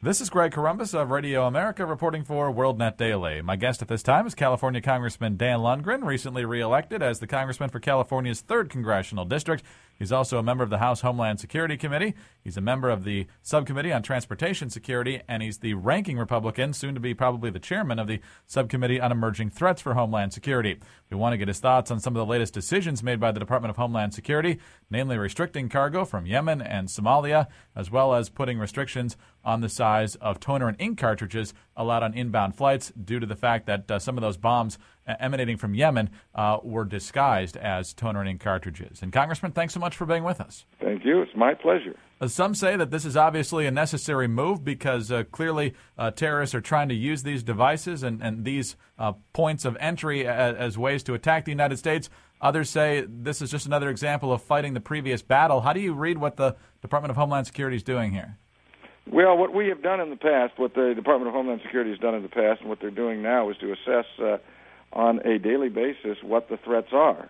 This is Greg Corombos of Radio America reporting for WorldNet Daily. My guest at this time is California Congressman Dan Lundgren, recently reelected as the congressman for California's 3rd Congressional District. He's also a member of the House Homeland Security Committee. He's a member of the Subcommittee on Transportation Security, and he's the ranking Republican, soon to be probably the chairman of the Subcommittee on Emerging Threats for Homeland Security. We want to get his thoughts on some of the latest decisions made by the Department of Homeland Security, namely restricting cargo from Yemen and Somalia, as well as putting restrictions on the size of toner and ink cartridges allowed on inbound flights due to the fact that some of those bombs emanating from Yemen were disguised as toner and ink cartridges. And Congressman, thanks so much for being with us. Thank you. It's my pleasure. Some say that this is obviously a necessary move because clearly terrorists are trying to use these devices and these points of entry as ways to attack the United States. Others say this is just another example of fighting the previous battle. How do you read what the Department of Homeland Security is doing here? Well, what we have done in the past, what the Department of Homeland Security has done in the past, and what they're doing now is to assess on a daily basis what the threats are.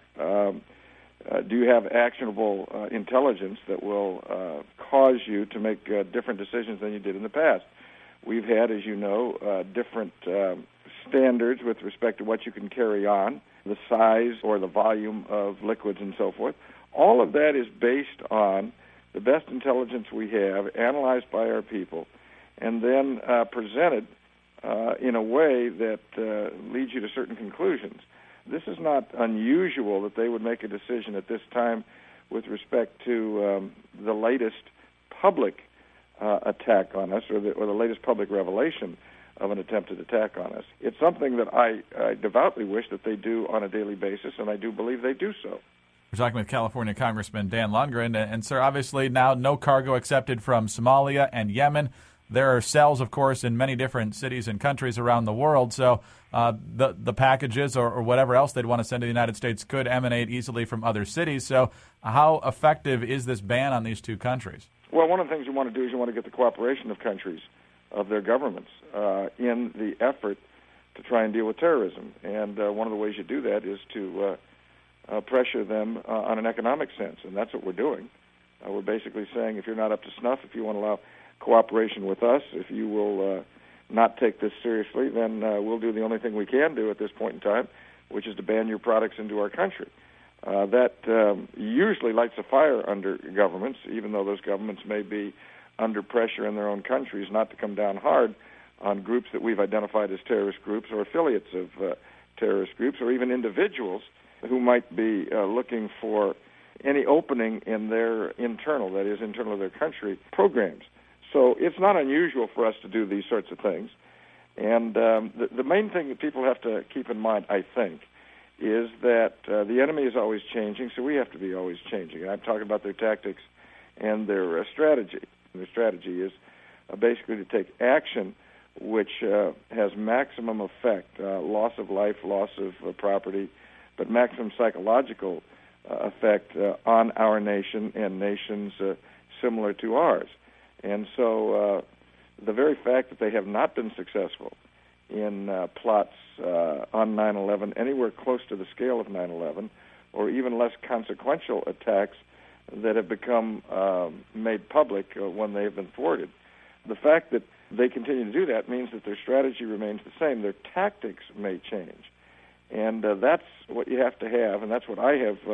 Do you have actionable intelligence that will cause you to make different decisions than you did in the past? We've had, as you know, different standards with respect to what you can carry on, the size or the volume of liquids and so forth. All of that is based on the best intelligence we have, analyzed by our people, and then presented in a way that leads you to certain conclusions. This is not unusual that they would make a decision at this time with respect to the latest public attack on us or the latest public revelation of an attempted attack on us. It's something that I devoutly wish that they do on a daily basis, and I do believe they do so. We're talking with California Congressman Dan Lundgren. And, sir, obviously now no cargo accepted from Somalia and Yemen. There are cells, of course, in many different cities and countries around the world. So the packages or whatever else they'd want to send to the United States could emanate easily from other cities. So how effective is this ban on these two countries? Well, one of the things you want to do is you want to get the cooperation of countries, of their governments, in the effort to try and deal with terrorism. And one of the ways you do that is to pressure them on an economic sense, and that's what we're doing. We're basically saying if you're not up to snuff, if you want to allow cooperation with us, if you will not take this seriously, then we'll do the only thing we can do at this point in time, which is to ban your products into our country. That usually lights a fire under governments, even though those governments may be under pressure in their own countries not to come down hard on groups that we've identified as terrorist groups or affiliates of terrorist groups or even individuals who might be looking for any opening in their internal of their country, programs. So it's not unusual for us to do these sorts of things. And the main thing that people have to keep in mind, I think, is that the enemy is always changing, so we have to be always changing. And I'm talking about their tactics and their strategy. And their strategy is basically to take action which has maximum effect, loss of life, loss of property, but maximum psychological effect on our nation and nations similar to ours. And so the very fact that they have not been successful in plots on 9/11 anywhere close to the scale of 9/11, or even less consequential attacks that have become made public when they have been thwarted. The fact that they continue to do that means that their strategy remains the same. Their tactics may change. And that's what you have to have, and that's what I have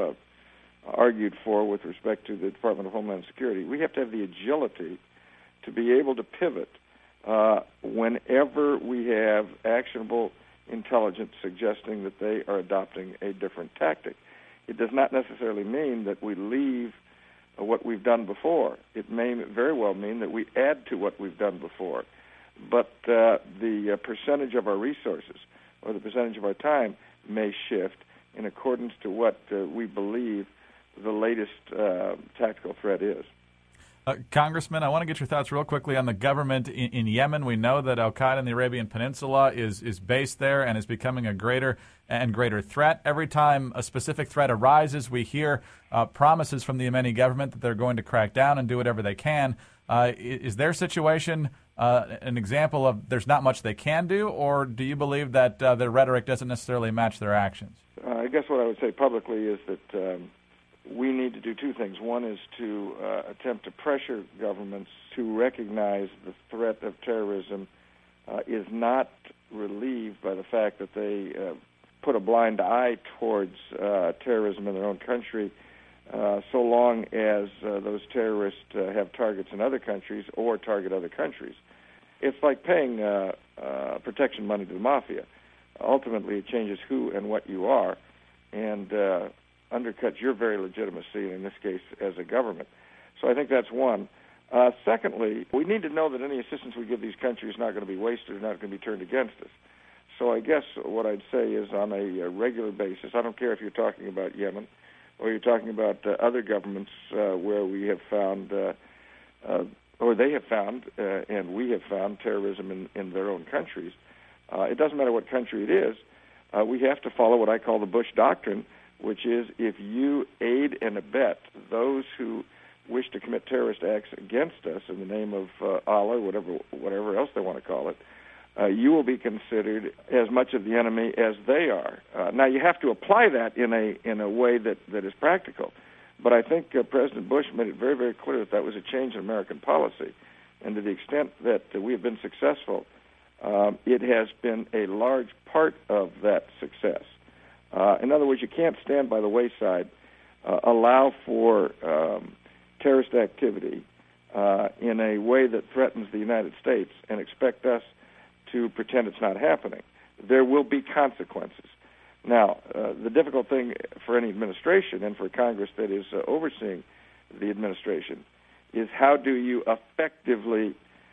argued for with respect to the Department of Homeland Security. We have to have the agility to be able to pivot whenever we have actionable intelligence suggesting that they are adopting a different tactic. It does not necessarily mean that we leave what we've done before. It may very well mean that we add to what we've done before. But the percentage of our resources or the percentage of our time may shift in accordance to what we believe the latest tactical threat is. Congressman, I want to get your thoughts real quickly on the government in Yemen. We know that al-Qaeda in the Arabian Peninsula is based there and is becoming a greater and greater threat. Every time a specific threat arises, we hear promises from the Yemeni government that they're going to crack down and do whatever they can. Is their situation an example of there's not much they can do, or do you believe that their rhetoric doesn't necessarily match their actions? I guess what I would say publicly is that we need to do two things. One is to attempt to pressure governments to recognize the threat of terrorism is not relieved by the fact that they put a blind eye towards terrorism in their own country, so long as those terrorists have targets in other countries or target other countries. It's like paying protection money to the mafia. Ultimately, it changes who and what you are, and undercuts your very legitimacy, in this case, as a government. So I think that's one. Secondly, we need to know that any assistance we give these countries is not going to be wasted or not going to be turned against us. So I guess what I'd say is on a regular basis, I don't care if you're talking about Yemen or you're talking about other governments where we have found, or they have found, and we have found terrorism in their own countries. It doesn't matter what country it is. We have to follow what I call the Bush Doctrine, which is if you aid and abet those who wish to commit terrorist acts against us in the name of Allah, whatever else they want to call it, you will be considered as much of the enemy as they are. Now, you have to apply that in a way that is practical. But I think President Bush made it very, very clear that was a change in American policy. And to the extent that we have been successful, it has been a large part of that success. In other words, you can't stand by the wayside, allow for terrorist activity in a way that threatens the United States and expect us to pretend it's not happening. There will be consequences. Now, the difficult thing for any administration and for Congress that is overseeing the administration is how do you effectively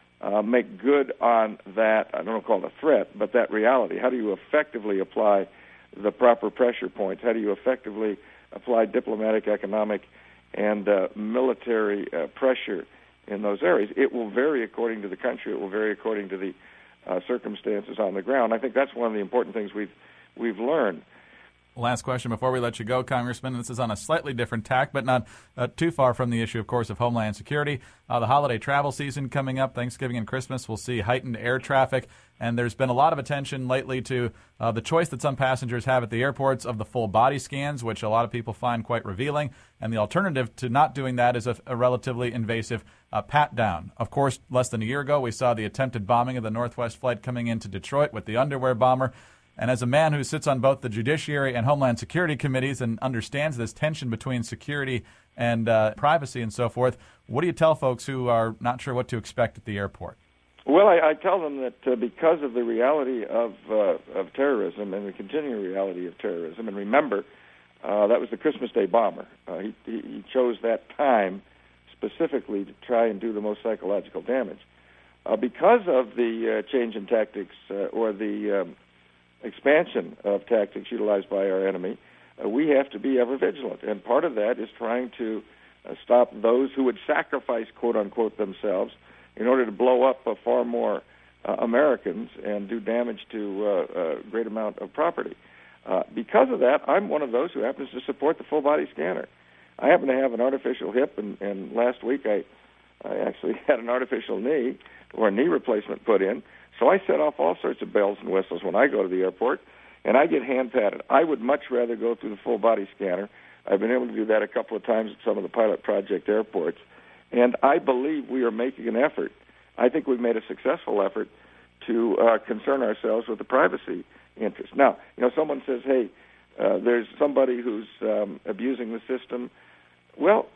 make good on that, I don't want to call it a threat, but that reality. How do you effectively apply the proper pressure points? How do you effectively apply diplomatic, economic, and military pressure in those areas? It will vary according to the country. It will vary according to the circumstances on the ground. I think that's one of the important things we've learned. Last question before we let you go, Congressman. This is on a slightly different tack, but not too far from the issue, of course, of Homeland Security. The holiday travel season coming up, Thanksgiving and Christmas, we'll see heightened air traffic. And there's been a lot of attention lately to the choice that some passengers have at the airports of the full body scans, which a lot of people find quite revealing. And the alternative to not doing that is a relatively invasive pat-down. Of course, less than a year ago, we saw the attempted bombing of the Northwest flight coming into Detroit with the underwear bomber. And as a man who sits on both the Judiciary and Homeland Security committees and understands this tension between security and privacy and so forth, what do you tell folks who are not sure what to expect at the airport? Well, I tell them that because of the reality of terrorism and the continuing reality of terrorism, and remember, that was the Christmas Day bomber. He chose that time specifically to try and do the most psychological damage. Because of the change in tactics or the expansion of tactics utilized by our enemy, we have to be ever vigilant. And part of that is trying to stop those who would sacrifice, quote-unquote, themselves in order to blow up far more Americans and do damage to a great amount of property. Because of that, I'm one of those who happens to support the full-body scanner. I happen to have an artificial hip, and last week I actually had an artificial knee or a knee replacement put in. So I set off all sorts of bells and whistles when I go to the airport, and I get hand-patted. I would much rather go through the full-body scanner. I've been able to do that a couple of times at some of the pilot project airports, and I believe we are making an effort. I think we've made a successful effort to concern ourselves with the privacy interest. Now, someone says, hey, there's somebody who's abusing the system. Well,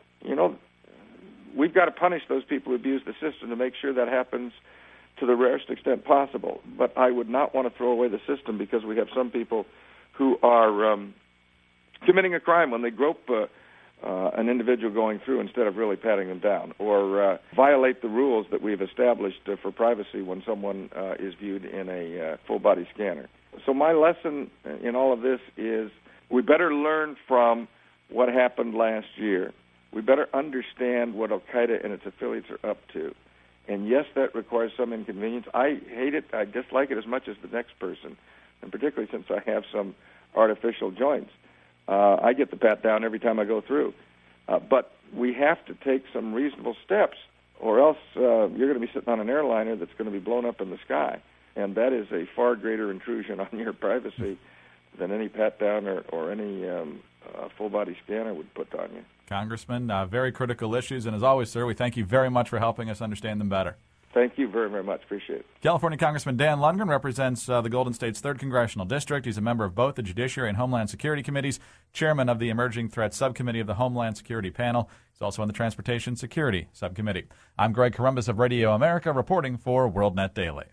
we've got to punish those people who abuse the system to make sure that happens to the rarest extent possible. But I would not want to throw away the system because we have some people who are committing a crime when they grope an individual going through instead of really patting them down, or violate the rules that we've established for privacy when someone is viewed in a full-body scanner. So my lesson in all of this is we better learn from what happened last year. We better understand what Al-Qaeda and its affiliates are up to. And yes, that requires some inconvenience. I hate it. I dislike it as much as the next person, and particularly since I have some artificial joints. I get the pat down every time I go through. But we have to take some reasonable steps, or else you're going to be sitting on an airliner that's going to be blown up in the sky. And that is a far greater intrusion on your privacy than any pat down or any full-body scanner would put on you. Congressman. Very critical issues, and as always, sir, we thank you very much for helping us understand them better. Thank you very, very much. Appreciate it. California Congressman Dan Lundgren represents the Golden State's 3rd Congressional District. He's a member of both the Judiciary and Homeland Security Committees, chairman of the Emerging Threats Subcommittee of the Homeland Security Panel. He's also on the Transportation Security Subcommittee. I'm Greg Corombos of Radio America, reporting for WorldNet Daily.